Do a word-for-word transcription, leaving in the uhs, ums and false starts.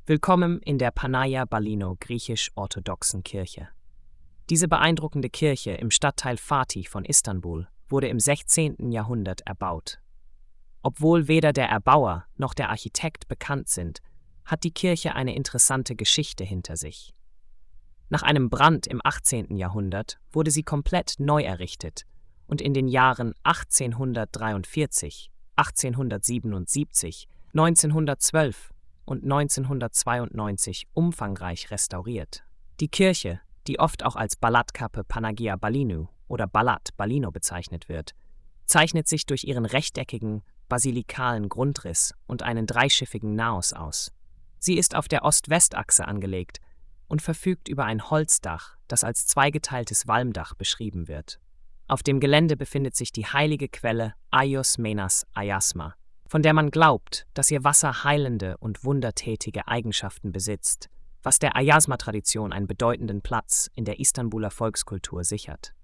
Willkommen in der Panagia Balino griechisch-orthodoxen Kirche. Diese beeindruckende Kirche im Stadtteil Fatih von Istanbul wurde im sechzehnten Jahrhundert erbaut. Obwohl weder der Erbauer noch der Architekt bekannt sind, hat die Kirche eine interessante Geschichte hinter sich. Nach einem Brand im achtzehnten Jahrhundert wurde sie komplett neu errichtet und in den Jahren achtzehnhundertdreiundvierzig, achtzehnhundertsiebenundsiebzig, neunzehnhundertzwölf und neunzehnhundertzweiundneunzig umfangreich restauriert. Die Kirche, die oft auch als Balatkape Panagia Balinou oder Balat Balino bezeichnet wird, zeichnet sich durch ihren rechteckigen, basilikalen Grundriss und einen dreischiffigen Naos aus. Sie ist auf der Ost-West-Achse angelegt und verfügt über ein Holzdach, das als zweigeteiltes Walmdach beschrieben wird. Auf dem Gelände befindet sich die heilige Quelle Aios Menas Ayasma, von der man glaubt, dass ihr Wasser heilende und wundertätige Eigenschaften besitzt, was der Ayasma-Tradition einen bedeutenden Platz in der Istanbuler Volkskultur sichert.